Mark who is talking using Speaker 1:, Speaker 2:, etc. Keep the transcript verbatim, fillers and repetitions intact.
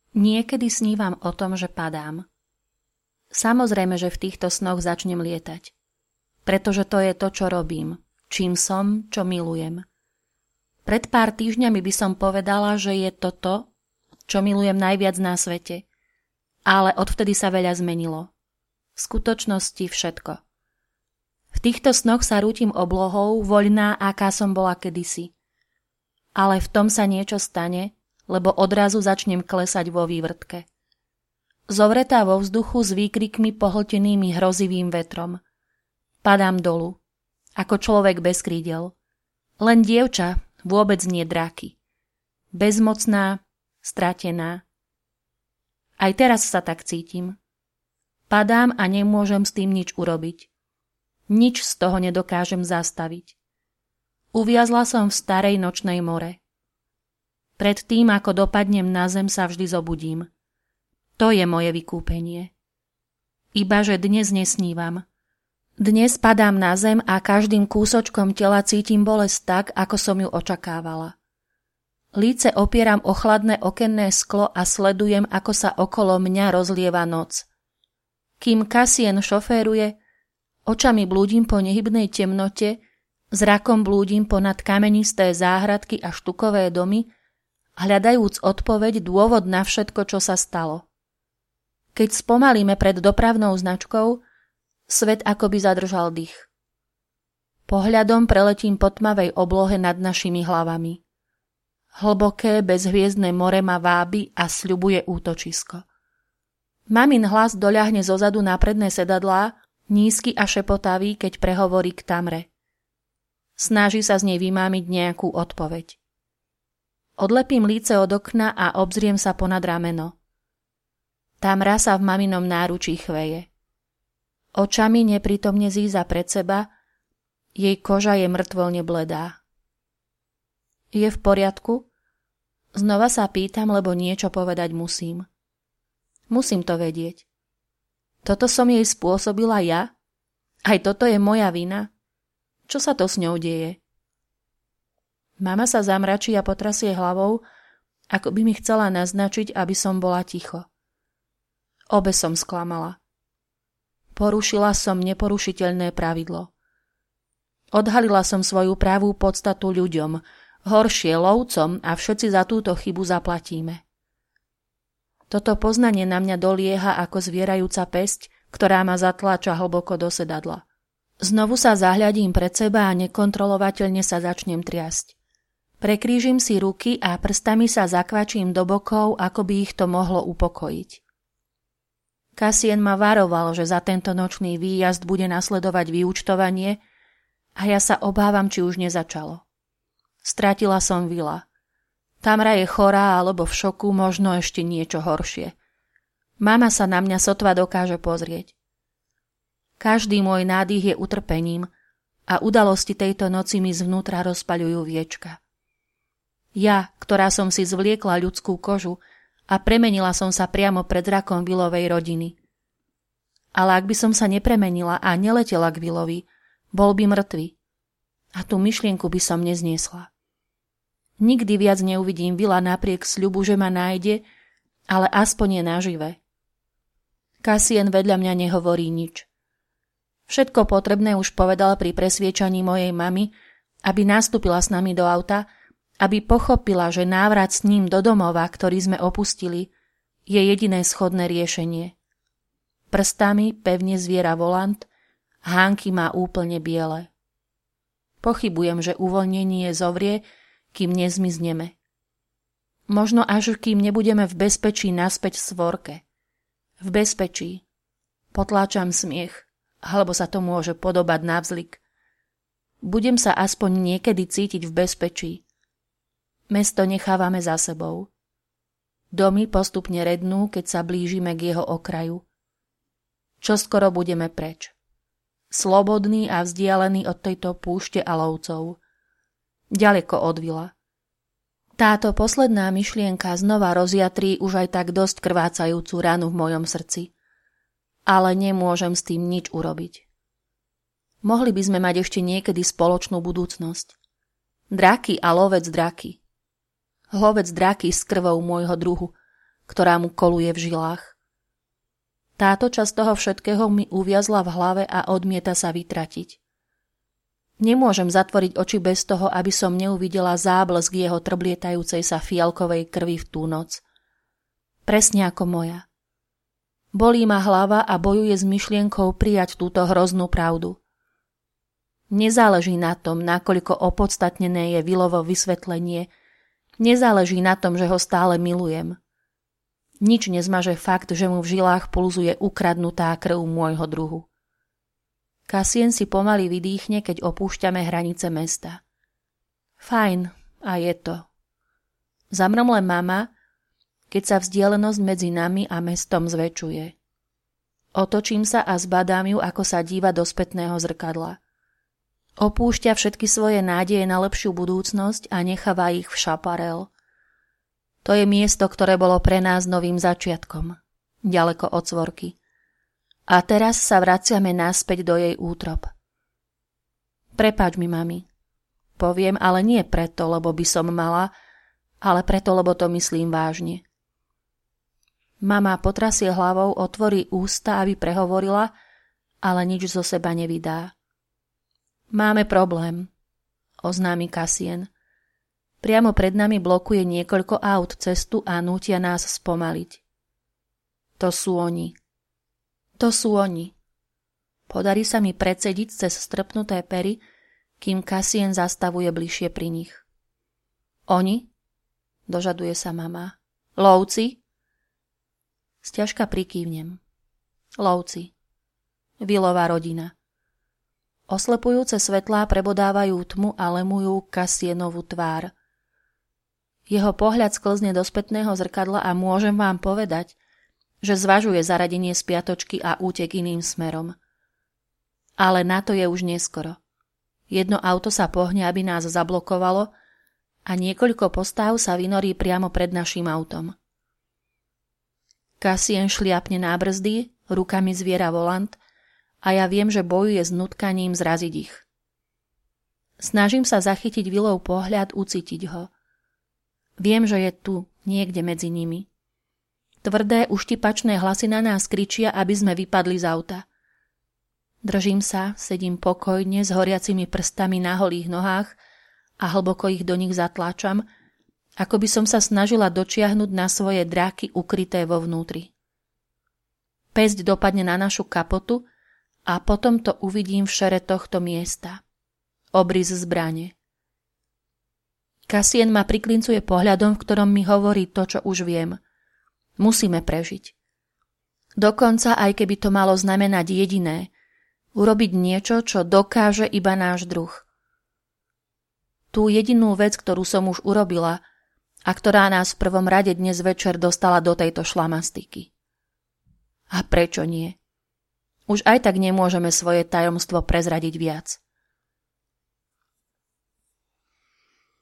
Speaker 1: Niekedy snívam o tom, že padám. Samozrejme, že v týchto snoch začnem lietať. Pretože to je to, čo robím. Čím som, čo milujem. Pred pár týždňami by som povedala, že je to to, čo milujem najviac na svete. Ale odvtedy sa veľa zmenilo. V skutočnosti všetko. V týchto snoch sa rútim oblohou, voľná, aká som bola kedysi. Ale v tom sa niečo stane, lebo odrazu začnem klesať vo vývrtke. Zovretá vo vzduchu s výkrikmi pohltenými hrozivým vetrom. Padám dolu, ako človek bez krídel. Len dievča, vôbec nie draky. Bezmocná, stratená. Aj teraz sa tak cítim. Padám a nemôžem s tým nič urobiť. Nič z toho nedokážem zastaviť. Uviazla som v starej nočnej more. Pred tým, ako dopadnem na zem, sa vždy zobudím. To je moje vykúpenie. Ibaže dnes nesnívam. Dnes padám na zem a každým kúsočkom tela cítim bolesť tak, ako som ju očakávala. Líce opieram o chladné okenné sklo a sledujem, ako sa okolo mňa rozlieva noc. Kým Cassien šoféruje, očami blúdim po nehybnej temnote, zrakom blúdim ponad kamenisté záhradky a štukové domy, hľadajúc odpoveď, dôvod na všetko, čo sa stalo. Keď spomalíme pred dopravnou značkou, svet akoby zadržal dých. Pohľadom preletím po tmavej oblohe nad našimi hlavami. Hlboké, bezhviezdne more ma vábi a sľubuje útočisko. Mamin hlas doľahne zozadu na predné sedadlá, nízky a šepotavý, keď prehovorí k Tamre. Snaží sa z nej vymámiť nejakú odpoveď. Odlepím líce od okna a obzriem sa ponad rameno. Tamra sa v maminom náručí chveje. Očami neprítomne zíza pred seba, jej koža je mŕtvolne bledá. Je v poriadku? Znova sa pýtam, lebo niečo povedať musím. Musím to vedieť. Toto som jej spôsobila ja? Aj toto je moja vina? Čo sa to s ňou deje? Mama sa zamračí a potrasie hlavou, ako by mi chcela naznačiť, aby som bola ticho. Obe som sklamala. Porušila som neporušiteľné pravidlo. Odhalila som svoju pravú podstatu ľuďom, horšie lovcom a všetci za túto chybu zaplatíme. Toto poznanie na mňa dolieha ako zvierajúca päsť, ktorá ma zatláča hlboko do sedadla. Znovu sa zahľadím pred seba a nekontrolovateľne sa začnem triasť. Prekrížim si ruky a prstami sa zakvačím do bokov, ako by ich to mohlo upokojiť. Cassien ma varoval, že za tento nočný výjazd bude nasledovať vyúčtovanie a ja sa obávam, či už nezačalo. Stratila som Vila. Tamra je chorá alebo v šoku, možno ešte niečo horšie. Mama sa na mňa sotva dokáže pozrieť. Každý môj nádych je utrpením a udalosti tejto noci mi zvnútra rozpaľujú viečka. Ja, ktorá som si zvliekla ľudskú kožu a premenila som sa priamo pred zrakom Willovej rodiny. Ale ak by som sa nepremenila a neletela k Willovi, bol by mŕtvy. A tú myšlienku by som nezniesla. Nikdy viac neuvidím Willa napriek sľubu, že ma nájde, ale aspoň je nažive. Cassien vedľa mňa nehovorí nič. Všetko potrebné už povedal pri presviečaní mojej mamy, aby nastúpila s nami do auta, aby pochopila, že návrat s ním do domova, ktorý sme opustili, je jediné schodné riešenie. Prstami pevne zviera volant, hánky má úplne biele. Pochybujem, že uvoľnenie zovrie, kým nezmizneme. Možno až kým nebudeme v bezpečí naspäť v svorke. V bezpečí. Potláčam smiech, alebo sa to môže podobať navzlik. Budem sa aspoň niekedy cítiť v bezpečí. Mesto nechávame za sebou. Domy postupne rednú, keď sa blížime k jeho okraju. Čoskoro budeme preč. Slobodný a vzdialený od tejto púšte a lovcov. Ďaleko od Willa. Táto posledná myšlienka znova rozjatrí už aj tak dosť krvácajúcu ranu v mojom srdci. Ale nemôžem s tým nič urobiť. Mohli by sme mať ešte niekedy spoločnú budúcnosť. Draky a lovec draky. Lovec draky s krvou môjho druhu, ktorá mu koluje v žilách. Táto časť toho všetkého mi uviazla v hlave a odmieta sa vytratiť. Nemôžem zatvoriť oči bez toho, aby som neuvidela záblesk jeho trblietajúcej sa fialkovej krvi v tú noc. Presne ako moja. Bolí ma hlava a bojuje s myšlienkou prijať túto hroznú pravdu. Nezáleží na tom, nakoľko opodstatnené je Willovo vysvetlenie, nezáleží na tom, že ho stále milujem. Nič nezmaže fakt, že mu v žilách pulzuje ukradnutá krv môjho druhu. Cassien si pomaly vydýchne, keď opúšťame hranice mesta. Fajn, a je to. Zamrmle mama, keď sa vzdialenosť medzi nami a mestom zväčšuje. Otočím sa a zbadám ju, ako sa díva do spätného zrkadla. Opúšťa všetky svoje nádeje na lepšiu budúcnosť a necháva ich v Chaparral. To je miesto, ktoré bolo pre nás novým začiatkom, ďaleko od Svorky. A teraz sa vraciame naspäť do jej útrob. Prepáč mi, mami. Poviem, ale nie preto, lebo by som mala, ale preto, lebo to myslím vážne. Mama potrasie hlavou, otvorí ústa, aby prehovorila, ale nič zo seba nevydá. Máme problém, oznámi Cassien. Priamo pred nami blokuje niekoľko aut cestu a nútia nás spomaliť. To sú oni. To sú oni. Podarí sa mi predsediť cez strpnuté pery, kým Cassien zastavuje bližšie pri nich. Oni? Dožaduje sa mama. Lovci? Sťažka prikývnem. Lovci. Willová rodina. Oslepujúce svetlá prebodávajú tmu a lemujú Cassienovú tvár. Jeho pohľad sklzne do spätného zrkadla a môžem vám povedať, že zvažuje zaradenie spiatočky a útek iným smerom. Ale na to je už neskoro. Jedno auto sa pohne, aby nás zablokovalo a niekoľko postáv sa vynorí priamo pred naším autom. Cassien šliapne na brzdy, rukami zviera volant a ja viem, že bojuje s nutkaním zraziť ich. Snažím sa zachytiť Willov pohľad, ucítiť ho. Viem, že je tu, niekde medzi nimi. Tvrdé, uštipačné hlasy na nás kričia, aby sme vypadli z auta. Držím sa, sedím pokojne s horiacimi prstami na holých nohách a hlboko ich do nich zatláčam, ako by som sa snažila dočiahnuť na svoje dráky ukryté vo vnútri. Päsť dopadne na našu kapotu a potom to uvidím v šere tohto miesta. Obrys zbrane. Cassien ma priklincuje pohľadom, v ktorom mi hovorí to, čo už viem. Musíme prežiť. Dokonca, aj keby to malo znamenať jediné, urobiť niečo, čo dokáže iba náš druh. Tú jedinú vec, ktorú som už urobila a ktorá nás v prvom rade dnes večer dostala do tejto šlamastiky. A prečo nie? Už aj tak nemôžeme svoje tajomstvo prezradiť viac.